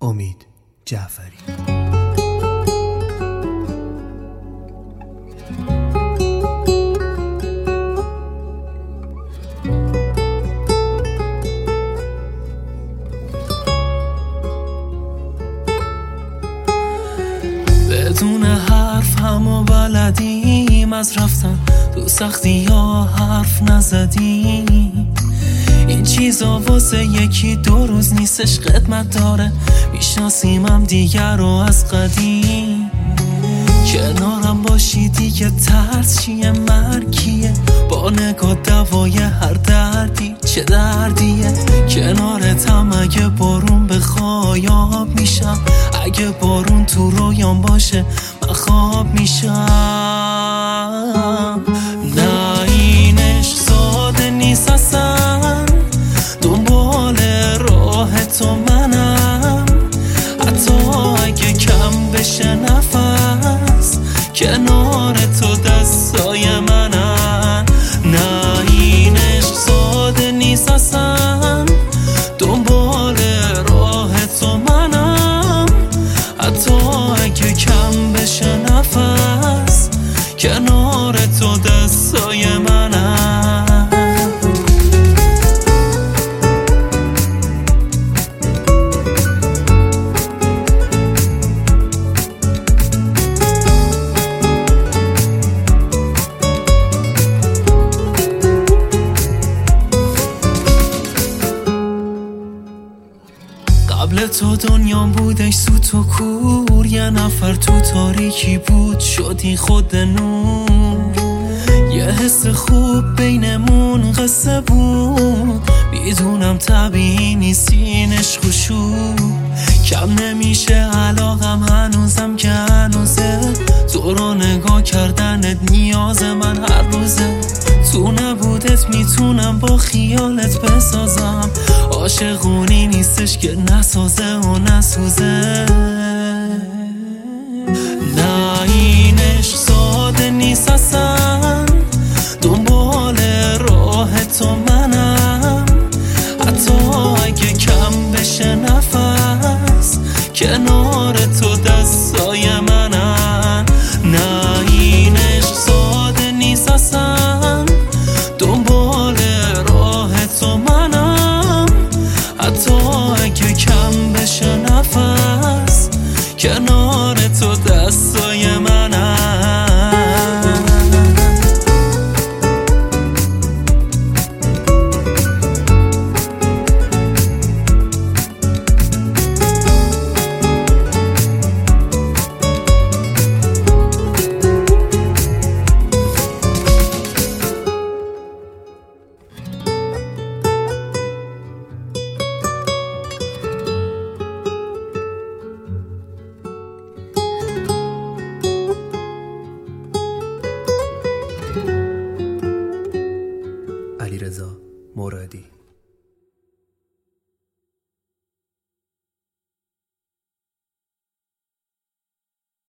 امید جعفری. بدون حرف همو بلدیم، از رفتن تو سختی یا حرف نزدیم. این چیزا واسه یکی دو روز نیستش، خدمت داره. میشناسیمم دیگر رو از قدیم. کنارم باشی دیگه ترس چیه، مرگیه. با نگاه دوای هر دردی چه دردیه. کنارتم اگه بارون بخوای آب میشم، اگه بارون تو رویام باشه من خواب میشم. نه این عشق ساده نیست اصلا، دنبال راه تو منم. حتی اگه کم بشه نفس، کنار تو دستای منم. نه این عشق ساده نیست اصلا، دنبال راه تو منم. حتی اگه کم بشه نفس، کنار تو دستای منم. قبل تو دنیا بودش سوت و کور، یه نفر تو تاریکی بود شدی خود نور. یه حس خوب بینمون قصه بود، میدونم طبیعی نیست این عشق و شور. کم نمیشه علاقم هنوزم که هنوزه، تو رو نگاه کردنت نیاز من هر روزه. تو نبودت میتونم با خیالت بسازم، عاشقونی نیستش که نسازه و نسوزه. نه این عشق ساده نیست اصلا، دنبال راه تو منم. حتی اگه کم بشه نفس، کنار تو دستای منم. نه این عشق ساده نیست اصلا، دنبال راه تو منم. حتی اگه کم بشه نفس، کنار تو دستای منم. علیرضا مرادی.